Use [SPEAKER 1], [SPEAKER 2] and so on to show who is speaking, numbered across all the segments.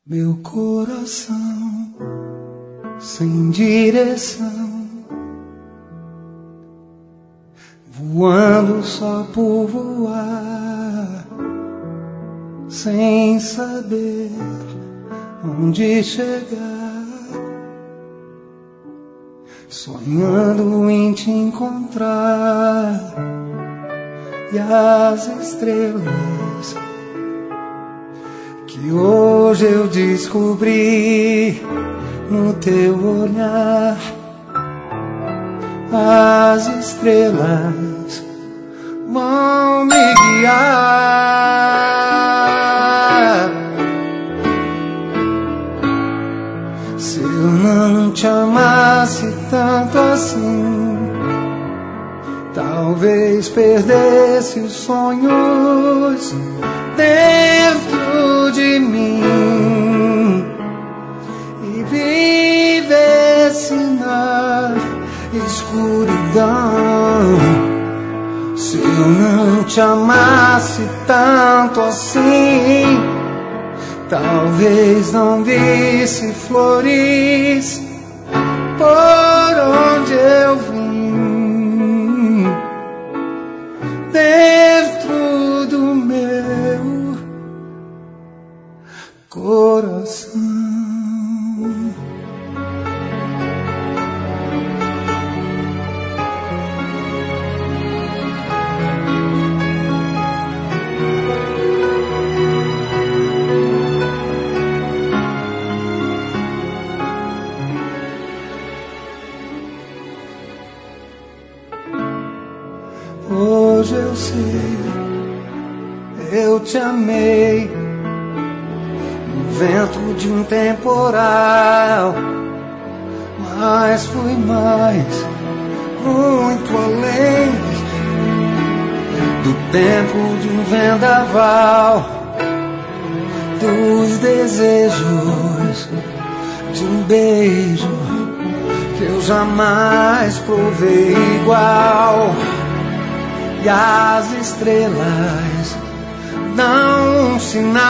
[SPEAKER 1] Meu coração sem direção, voando só por voar, sem saber onde chegar, sonhando em te encontrar. E as estrelas que hoje eu descobri no teu olhar, as estrelas vão me guiar. Se eu não te amasse tanto assim, talvez perdesse os sonhos dentro de mim e vivesse na escuridão. Se eu não te amasse tanto assim, talvez não visse flores por onde eu vim, dentro do meu coração. Hoje eu sei, eu te amei no vento de um temporal, mas fui mais, muito além do tempo de um vendaval, dos desejos de um beijo que eu jamais provei igual. E as estrelas dão um sinal.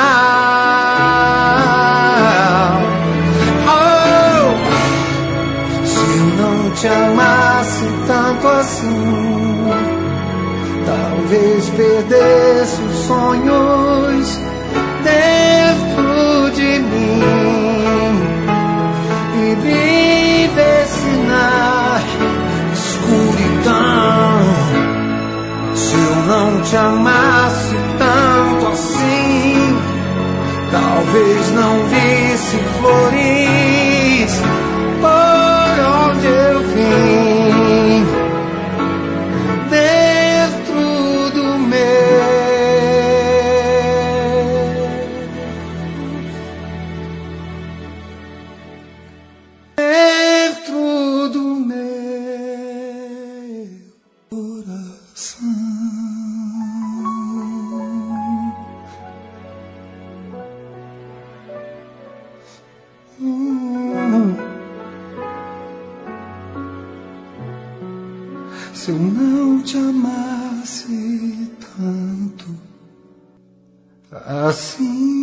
[SPEAKER 1] Oh, se eu não te amasse tanto assim, talvez perdesse os sonhos dentro de mim e vivesse na escuridão. Se eu não te amasse tanto assim, talvez não visse flores por onde eu vim, dentro do meu coração. Se eu não te amasse tanto assim.